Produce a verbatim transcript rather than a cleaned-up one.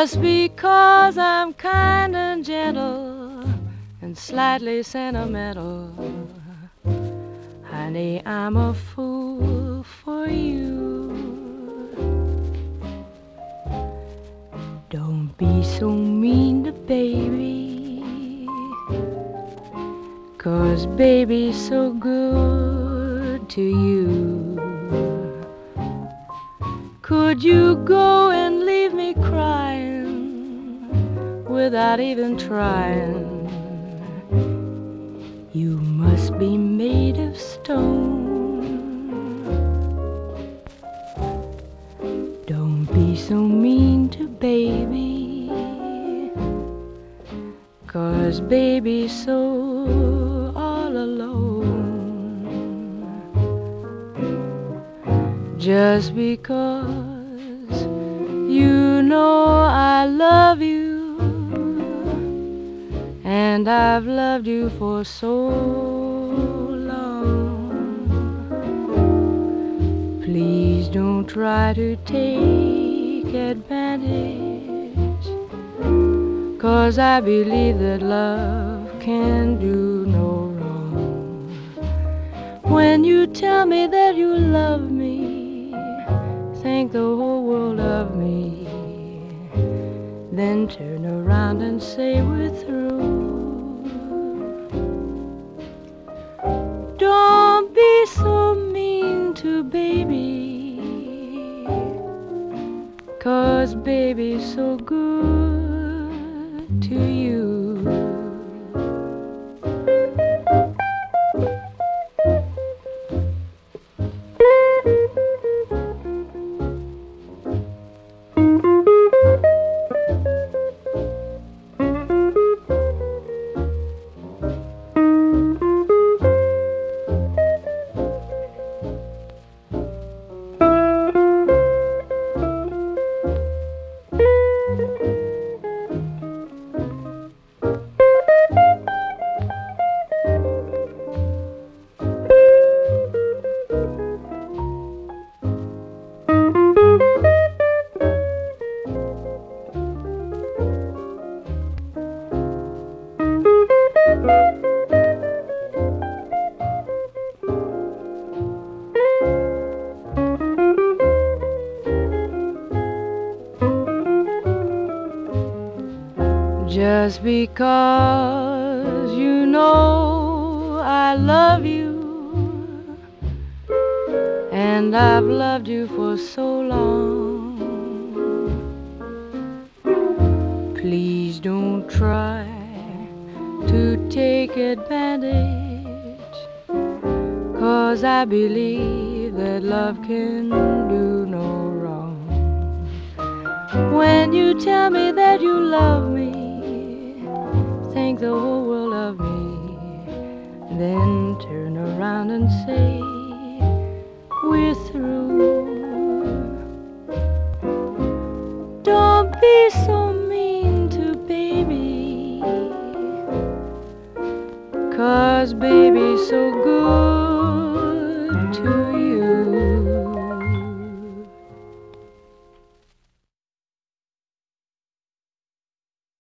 Just because I'm kind and gentle and slightly sentimental, honey, I'm a fool for you. Don't be so mean to baby, 'cause baby's so good to you. Could you go and leave me crying without even trying? You must be made of stone. Don't be so mean to baby, 'cause baby's so all alone. Just because you know I love you, and I've loved you for so long, please don't try to take advantage, 'cause I believe that love can do no wrong. When you tell me that you love me, think the whole world of me, then turn around and say we're through. Don't be so mean to baby, 'cause baby's so good to you. Just because you know I love you, and I've loved you for so long, please don't try to take advantage, 'cause I believe that love can do no wrong. When you tell me that you love me, think the whole world of me, then turn around and say we're through. Don't be so mean to baby, 'cause baby's so good